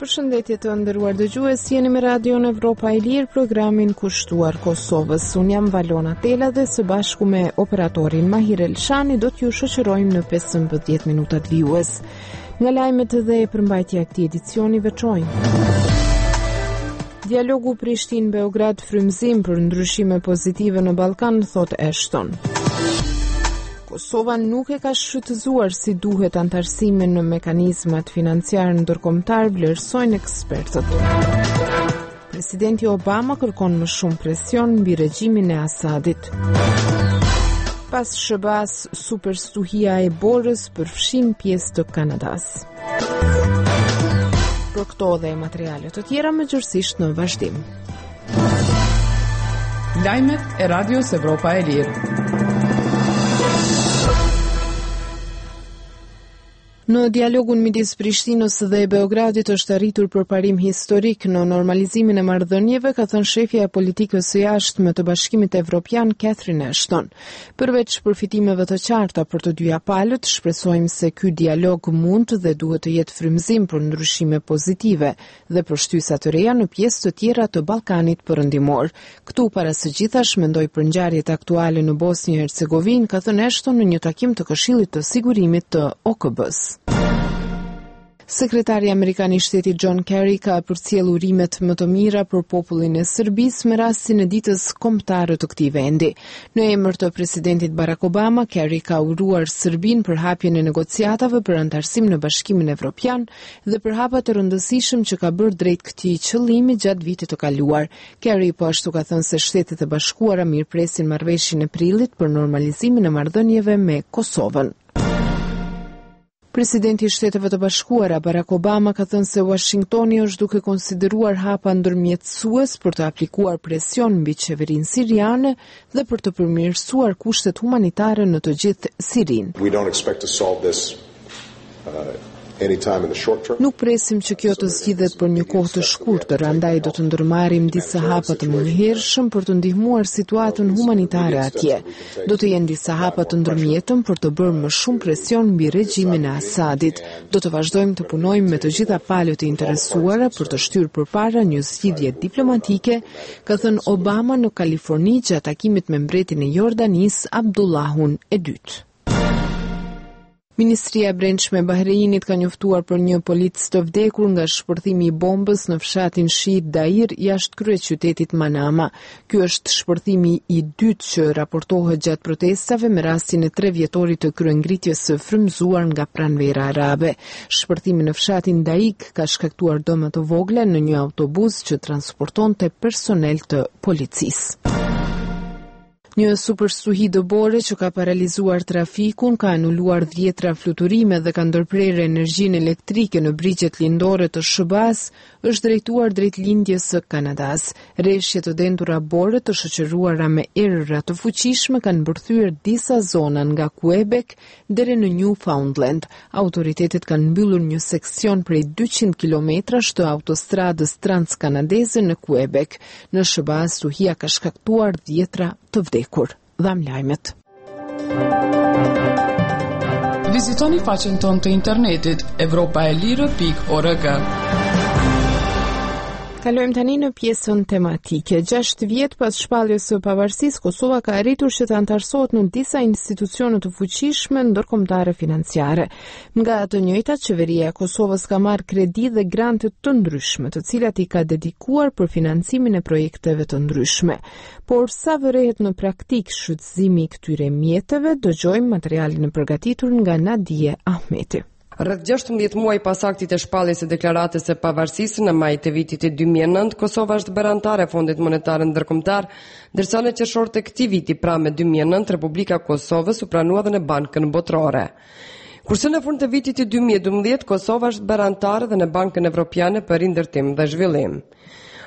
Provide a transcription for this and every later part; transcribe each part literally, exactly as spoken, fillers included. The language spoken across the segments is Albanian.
Përshëndetje të nderuar dëgjues, jeni me Radion Evropa e Lirë, programin kushtuar Kosovës. Unë jam Valona Tela dhe së bashku me operatorin Mahir Elshani do t'ju shoqërojmë në pesëmbëdhjetë minutat vijues. Nga lajmet dhe përmbajtja e këtij edicioni veçojnë. Dialogu Prishtinë-Beograd frymëzim për ndryshime pozitive në Ballkan, thot Ashton. Kosova nuk e ka shfrytëzuar si duhet antarësimin në mekanizmat financiar ndërkombëtar, vlerësojnë ekspertët. Presidenti Obama kërkon më shumë presion mbi regjimin e Asadit. Pas S B A-s, superstuhia e borës përfshin pjesë të Kanadas. Për këto dhe materiale të tjera mëgjërësisht në vazhdim. Lajmet e Radios Evropa e Lirë. Në dialogun midis Prishtinës dhe Beogradit është arritur përparim historik në normalizimin e marrëdhënieve, ka thënë shefja e politikës së jashtme të Bashkimit Evropian Catherine Ashton. Përveç përfitimeve të qarta për të dyja palët, shpresojmë se ky dialog mund dhe duhet të jetë frymëzim për ndryshime pozitive dhe për shtysa të reja në pjesë të tjera të Ballkanit perëndimor. Këtu para së gjithash mendoj për ngjarjet aktuale në Bosnjë Hercegovinë, ka thënë Ashton në një takim të Këshillit të Sigurimit të O K B-s. Sekretari Amerikan i Shtetit John Kerry ka përcjellë urimet më të mira për popullin e Serbisë me rastin e ditës kombëtare të këtij vendi. Në emër të presidentit Barack Obama, Kerry ka uruar Serbinë për hapjen e negociatave për antarësim në Bashkimin Evropian dhe për hapa të rëndësishëm që ka bërë drejt këtij qëllimi gjatë vitit të kaluar. Kerry po ashtu ka thënë se Shtetet e Bashkuara mirëpresin marrëveshjen e prillit për normalizimin e marrëdhënieve me Kosovën. Presidenti i Shteteve të Bashkuara Barack Obama ka thënë se Washingtoni është duke konsideruar hapa ndërmjetësues për të aplikuar presion mbi qeverinë siriane dhe për të përmirësuar kushtet humanitare në të gjithë Sirinë. We don't expect to solve this uh, anytime in the short term. Nuk presim që kjo të zgjidhet për një kohë të shkurtër, andaj do të ndërmarrim disa hapa të menjëhershëm për të ndihmuar situatën humanitare atje. Do të jenë disa hapa të ndërmjetëm për të bërë më shumë presion mbi regjimin e Asadit. Do të vazhdojmë të punojmë me të gjitha palët e interesuara për të shtyrë përpara një zgjidhje diplomatike, ka thënë Obama në Kaliforni gjatë takimit me mbretin e Jordanisë Abdullahun e dytë. Ministria e Brendshme e Bahreinit ka njoftuar për një policë të vdekur nga shpërthimi i bombës në fshatin Shit Dair jashtë kryeqytetit Manama. Ky është shpërthimi i dytë që raportohet gjatë protestave me rastin e tre vjetorit të kryengritjes së frymëzuar nga pranvera arabe. Shpërthimi në fshatin Daik ka shkaktuar dëme të vogla në një autobus që transportonte personel të policisë. Një superstuhi dëbore që ka paralizuar trafikun, ka anuluar dhjetra fluturime dhe ka ndërprerë energjinë elektrike në brigjet lindore të S B A-s, është drejtuar drejt lindjes së Kanadas. Rreshje të dentura bore të shoqëruara me erëra të fuqishme kanë mbërthyer disa zona nga Quebec deri në Newfoundland. Autoritetet kanë mbyllur një seksion prej dyqind kilometrash të autostradës transkanadeze në Quebec. Në S B A stuhia ka shkaktuar dhjetra të vdekur. Dham lajmet. Vizitoni faqen tonë të internetit evropaelire pikë org. Kalojmë tani në pjesën tematike. Gjashtë vjet pas shpalljes së pavarësisë, Kosova ka arritur që të antarësohet në disa institucione të fuqishme ndërkombëtare financiare. Nga të njëjtat, qeveria e Kosovës ka marrë kredi dhe grante të ndryshme, të cilat i ka dedikuar për financimin e projekteve të ndryshme. Por sa vërehet në praktik shfrytëzimi i këtyre mjeteve, dëgjojmë materialin e përgatitur nga Nadije Ahmeti. Rreth gjashtëmbëdhjetë muaj pas aktit të shpalljes së deklaratës së pavarësisë në maj të vitit dy mijë e nëntë, Kosova është berantar e Fondit Monetar Ndërkombëtar, ndërsa në qershor të këtij viti, pra me dy mijë e nëntë, Republika e Kosovës u pranua dhe në Bankën Botërore. Kurse në fund të vitit dy mijë e dymbëdhjetë, Kosova është berantar dhe në Bankën Evropiane për Rindërtim dhe Zhvillim.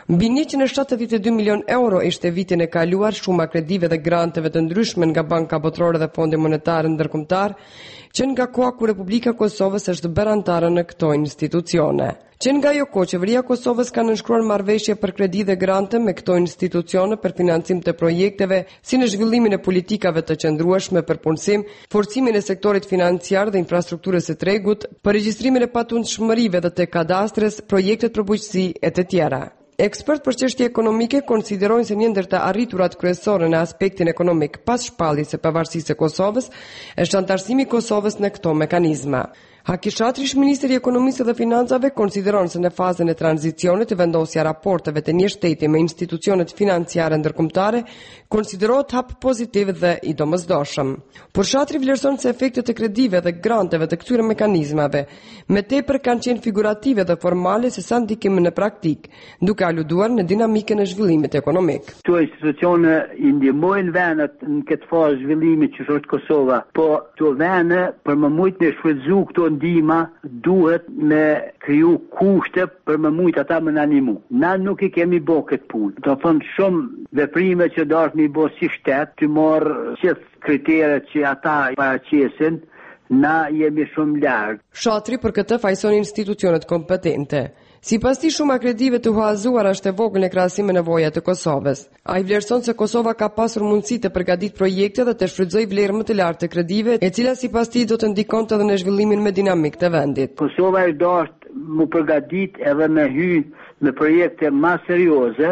Mbi njëqind e shtatëdhjetë e dy milion euro ishte vitin e kaluar shuma kredive dhe granteve të ndryshme nga Banka Botërore dhe Fondi Monetar Ndërkombëtar, që nga koha ku Republika e Kosovës është berantarë në këto institucione. Që nga ajo kohë, qeveria e Kosovës ka nënshkruar marrëveshje për kredi dhe grante me këto institucione për financim të projekteve, si në zhvillimin e politikave të qëndrueshme për punësim, forcimin e sektorit financiar dhe infrastrukturës së tregut, për regjistrimin e patundshmërive dhe të kadastres, projektet për bujqësi e të tjera. Ekspert për çështje ekonomike konsiderojnë se një ndër të arriturat kryesore në aspektin ekonomik pas shpalljes së pavarësisë së Kosovës është antarësimi i Kosovës në këto mekanizma. Haki Shatri, ministri i Ekonomisë dhe Financave, konsideron se në fazën e tranzicionit të vendosja raporteve të një shteti me institucionet financiare ndërkombëtare konsiderohet hap pozitiv dhe i domosdoshëm. Por Shatri vlerëson se efektet e kredive dhe granteve të këtyre mekanizmave me tepër kanë qenë figurative dhe formale se sa ndikim në praktik, duke aluduar në dinamikën e zhvillimit ekonomik. Këto institucione i ndihmojnë vendet në këtë fazë zhvillimit që është Kosova, po këto vende për më shumë të shfrytëzu këto ndihma duhet me kriju kushte për më shumë ata më animu. Na nuk i kemi bë këtë punë. Do thonë shumë veprime që do të mi bë si shtet, të marrë gjithë kriteret që ata paraqesin, na jemi shumë larg. Shatri për këtë fajson institucionet kompetente. Si pas ti, shumë kredive të huazuar është e vogël në krahasim me nevojat të Kosovës. Ai vlerëson se Kosova ka pasur mundësi të përgatit projekte dhe të shfrytëzojë vlerë më të lartë të kredive, e cila si pas ti do të ndikonte edhe në zhvillimin me dinamik të vendit. Kosova i dashur mu përgatit edhe me hy me projekte më serioze,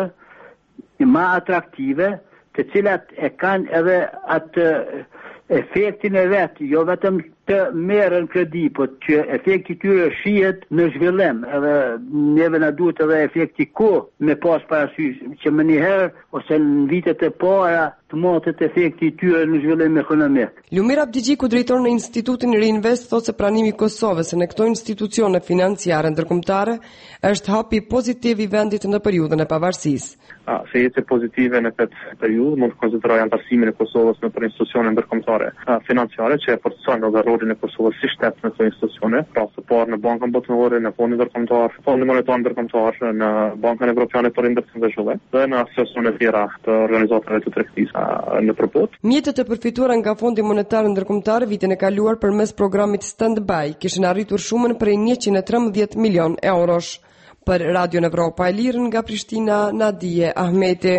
më atraktive, të cilat e kanë edhe atë efektin e vetë, jo vetëm të merren kredi, po që efekti tyre shihet në zhvillim, edhe neve na duhet edhe efekti kohë me pas parasysh që më njëherë ose në vitet e para të motet efekti tyre në zhvillim ekonomik. Lumir Abdigjiku, drejtor në Institutin Reinvest, thotë se pranimi i Kosovës në këto institucione financiare ndërkombëtare është hapi pozitiv i vendit në periudhën e pavarësisë. A, se jetë pozitive në këtë periudhë mund të konsideroj antarësimin e Kosovës në për institucione ndërkombëtare financiare që e forcojnë edhe rolin e Kosovës si shtet në këto institucione, pra së parë në Bankën Botërore, në Fondin Ndërkombëtar, Fondin Monetar Ndërkombëtar, në Bankën Evropiane për Ndërtim dhe Zhvillim dhe në asociacione tjera të organizatave të tregtisë në përbot. Mjetet e përfituara nga Fondi Monetar Ndërkombëtar vitin e kaluar përmes programit Stand-by kishin arritur shumën prej njëqind e trembëdhjetë milion eurosh. Për Radion Evropa e Lirë nga Prishtina, Nadije Ahmeti.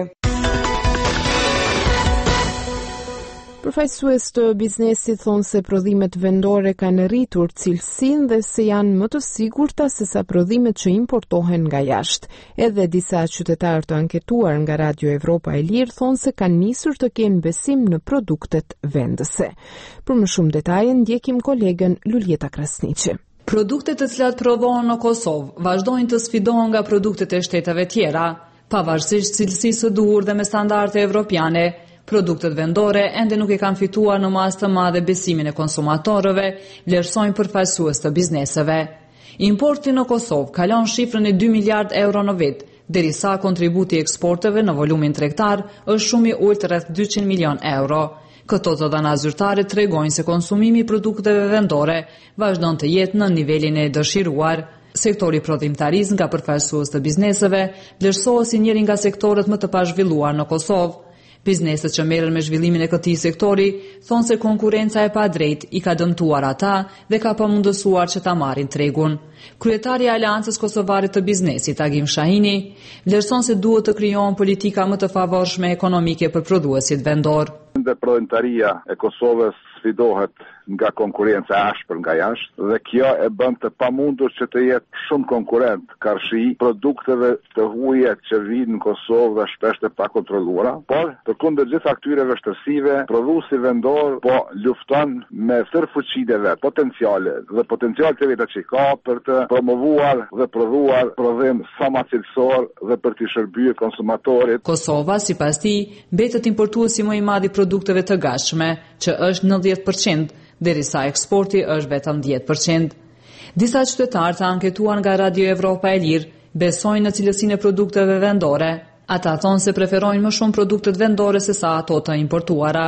Përfaqësues të biznesit thonë se prodhimet vendore kanë rritur cilësinë dhe se janë më të sigurta se sa prodhimet që importohen nga jashtë. Edhe disa qytetarë të anketuar nga Radio Evropa e Lirë thonë se kanë nisur të kenë besim në produktet vendëse. Për më shumë detaje ndjekim kolegen Luljeta Krasniqi. Produktet të cilat prodhohen në Kosovë vazhdojnë të sfidohen nga produktet e shteteve tjera, pavarësisht cilësisë së duhur dhe me standarde evropiane. Produktet vendore ende nuk e kanë fituar në masë të madhe besimin e konsumatorëve, vlerësojnë përfaqësues të bizneseve. Importi në Kosovë kalon shifrën e dy miliard euro në vit, derisa kontributi i eksporteve në volumin tregtar është shumë i ulët rreth dyqind milion euro. Këto të dhëna zyrtare tregojnë se konsumimi i produkteve vendore vazhdon të jetë në nivelin e dëshiruar. Sektori prodhimtarisë nga përfaqësues të bizneseve vlerësohet si njëri nga sektorët më të pazhvilluar në Kosovë. Bizneset që merren me zhvillimin e këtij sektori thonë se konkurenca e padrejtë i ka dëmtuar ata dhe ka pamundësuar që ta marrin tregun. Kryetari i Aleancës Kosovare të Biznesit, Agim Shahini, vlerëson se duhet të krijohen politika më të favorshme ekonomike për prodhuesit vendor. Prodhimtaria e Kosovës sfidohet nga konkurenca e ashpër nga jashtë dhe kjo e bën të pamundur që të jetë shumë konkurrent karshi produkteve të huaja që vijnë në Kosovë dhe shpesh të pakontrolluara, por përkundër gjitha këtyre vështirësive, prodhuesi vendor po lufton me tërë fuqinë e vet, potenciale dhe potencialet e veta që ka për të promovuar dhe prodhuar prodhim sa më cilësor dhe për të shërbyer konsumatorit. Kosova, sipas tij, mbetet importuesi më i madh i produkteve të gatshme, që është nëntëdhjetë përqind, derisa eksporti është vetëm dhjetë përqind. Disa qytetarë të anketuar nga Radio Evropa e Lirë besojnë në cilësinë e produkteve vendore. Ata thonë se preferojnë më shumë produktet vendore se sa ato të importuara.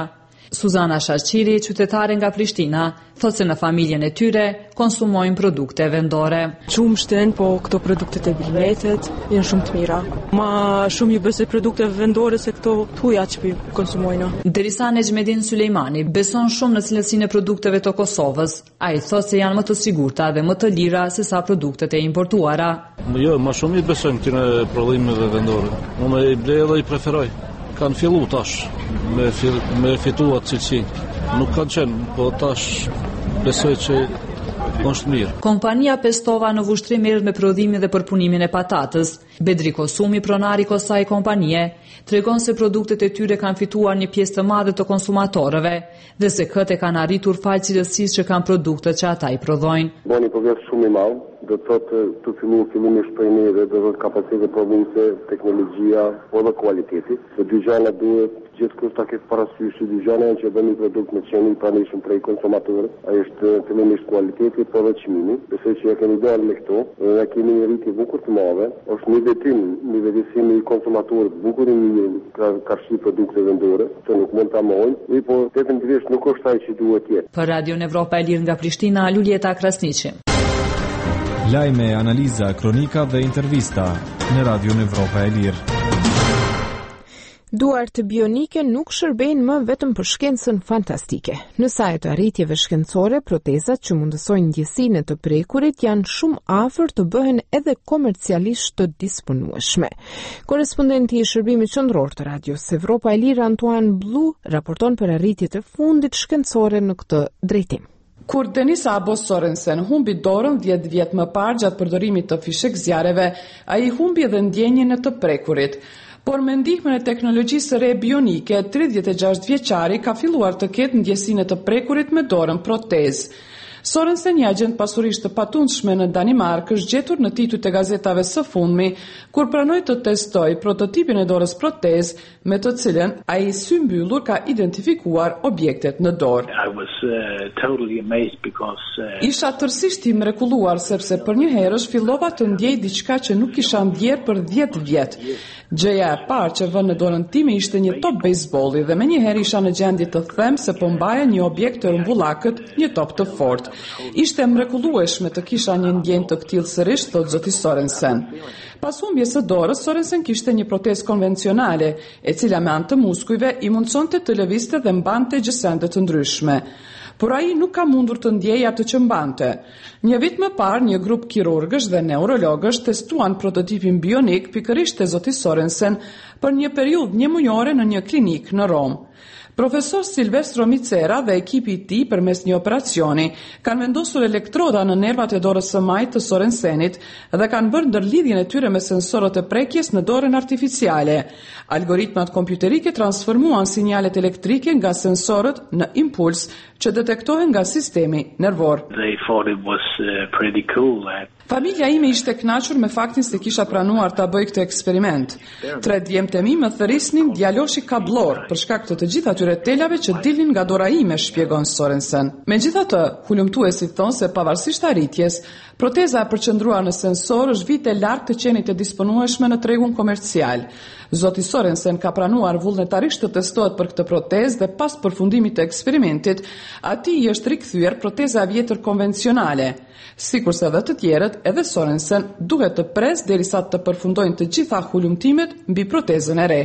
Suzana Shashqiri, qytetare nga Prishtina, thotë se në familjen e tyre konsumojnë produkte vendore. Shumë shtën, po këto produktet e biletet janë shumë të mira. Ma shumë i besoj produkte vendore se këto tuja që konsumojnë. Derisa Nejmedin Sulejmani beson shumë në cilësinë e produkteve të Kosovës. Ai thotë se janë më të sigurta dhe më të lira se sa produktet e importuara. Jo, ma shumë i besojmë këtyre prodhimeve vendore. Unë i blej dhe i preferoj. Kanë fillu tash me, fil, me fituat cilësi. Nuk kanë qenë, po tash besoj që është mirë. Kompania Pestova në Vushtrim merret me prodhimin dhe përpunimin e patatës. Bedri Kosumi, pronari i kësaj kompanie, tregon se produktet e tyre kanë fituar një pjesë të madhe të konsumatorëve dhe se këtë kanë arritur fal cilësisë që kanë produktet që ata i prodhojnë. Boni progres shumë i madh, do të thotë të fillim fillimisht prej neve, do të thotë kapaciteti prodhuese, teknologjia, po dhe kualiteti. Se dy gjëra duhet gjithkusht ta ketë parasysh, dy gjëra që bën një produkt me qenë i pranishëm prej konsumatorëve. Ai është fillimisht kualiteti, po dhe çmimi. Besoj që ja kemi dalë me këto, ja kemi një rritje bukur të madhe. Është një vetim, një vetësim i konsumatorit bukur i një karshi produkte vendore, që nuk mund ta mohojmë, po definitivisht nuk është ai që duhet të jetë. Për Radio Evropa e Lirë nga Prishtina, Lulieta Krasniqi. Lajme, analiza, kronika dhe intervista në Radio Evropa e Lirë. Duart bionike nuk shërbejnë më vetëm për shkencën fantastike. Në sajt të arritjeve shkencore, protezat që mundësojnë ndjesinë të prekurit janë shumë afër të bëhen edhe komercialisht të disponueshme. Korespondenti i shërbimit qendror të Radios Evropa e Lirë, Antoine Blu, raporton për arritjet e fundit shkencore në këtë drejtim. Kur Denis Abo Sorensen humbi dorën dhjetë vjet më parë gjatë përdorimit të fishek zjarreve, ai humbi edhe ndjenjën e të prekurit. Por me ndihmën e teknologjisë re bionike, tridhjetë e gjashtë vjeçari ka filluar të ketë ndjesinë të prekurit me dorën protezë. Sorensen, një agent pasurisht të patundshme në Danimark, është gjetur në titujt e gazetave së fundmi, kur pranoi të testoj prototipin e dorës protezë, me të cilën ai sy mbyllur ka identifikuar objektet në dorë. I was uh, totally amazed because uh... Isha tërësisht i mrekulluar sepse për një herësh fillova të ndjej diçka që nuk kisha ndjer për dhjetë vjet. Gjëja e parë që vënë në dorën time ishte një top bejsbolli dhe menjëherë isha në gjendje të them se po mbaja një objekt të rrumbullakët, një top të fortë. Ishte mrekullueshme të kisha një ndjenjë të tillë sërish, thot zoti Sorensen. Pas humbjes së dorës, Sorensen kishte një protezë konvencionale, e cila me anë të muskujve i mundsonte të lëvizte dhe mbante gjësende të ndryshme. Por ai nuk ka mundur të ndjejë atë që mbante. Një vit më parë, një grup kirurgësh dhe neurologësh testuan prototipin bionik pikërisht te zoti Sorensen për një periudhë një mujore në një klinik në Rom. Profesor Silvestro Micera dhe ekipi i tij përmes një operacioni kanë vendosur elektroda në nervat e dorës së majtë të Sorensenit dhe kanë bërë ndërlidhjen e tyre me sensorët e prekjes në dorën artificiale. Algoritmat kompjuterike transformuan sinjalet elektrike nga sensorët në impuls që detektohen nga sistemi nervor. They thought it was uh, pretty cool that Familja ime ishte kënaqur me faktin se kisha pranuar ta bëj këtë eksperiment. Tre djemtë e mi më thërisnin djaloshi kabllor për shkak të të gjitha atyre telave që dilnin nga dora ime, shpjegon Sorensen. Megjithatë, hulumtuesit thonë se pavarësisht arritjes, proteza e përqendruar në sensor është vite larg të qenit të disponueshme në tregun komercial. Zoti Sorensen ka pranuar vullnetarisht të testohet për këtë protezë dhe pas përfundimit të eksperimentit, atij i është rikthyer proteza e vjetër konvencionale. Sikurse edhe të tjerët, edhe Sorensen duhet të pres derisa të përfundojnë të gjitha hulumtimet mbi protezën e re.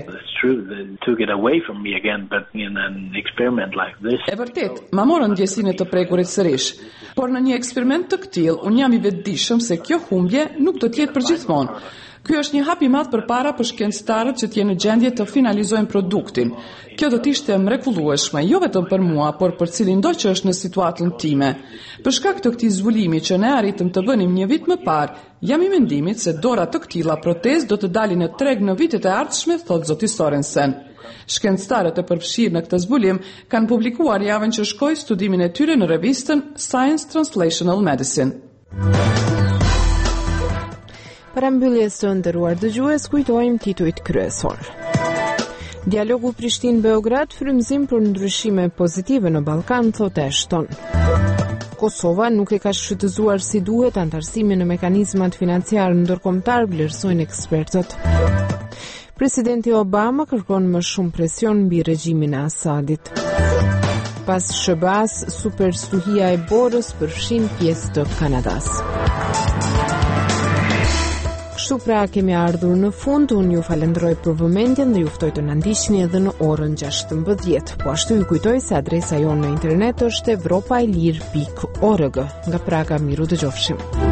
E vërtet, ma morën ndjesinë të prekurit sërish, por në një eksperiment të këtill, unë jam i vetëdijshëm se kjo humbje nuk do të jetë përgjithmonë. Ky është një hap i madh përpara për shkencëtarët që të jenë në gjendje të finalizojnë produktin. Kjo do të ishte mrekullueshme, jo vetëm për mua, por për cilindoj që është në situatën time. Për shkak të këtij zbulimi që ne arritëm të bënim një vit më parë, jam i mendimit se dora të këtilla protezë do të dalin në treg në vitet e ardhshme, thot zoti Sorensen. Shkencëtarët e përfshirë në këtë zbulim kanë publikuar javën që shkoi studimin e tyre në revistën Science Translational Medicine. Para mbylljes së nderuar dëgjues, kujtojmë titujt kryesor. Dialogu Prishtinë-Beograd, frymëzim për ndryshime pozitive në Ballkan, thotë Ashton. Kosova nuk e ka shfrytëzuar si duhet antarësimin në mekanizmat financiar ndërkombëtar, vlerësojnë ekspertët. Presidenti Obama kërkon më shumë presion mbi regjimin e Asadit. Pas S B A-s, superstuhia e Borës përfshin pjesë të Kanadas. Kështu pra kemi ardhur në fund, unë ju falenderoj për vëmendjen dhe ju ftoj të na ndiqni edhe në orën gjashtëmbëdhjetë. Po ashtu ju kujtoj se adresa jonë në internet është evropailir pikë org. Nga Praga, miru dëgjofshim.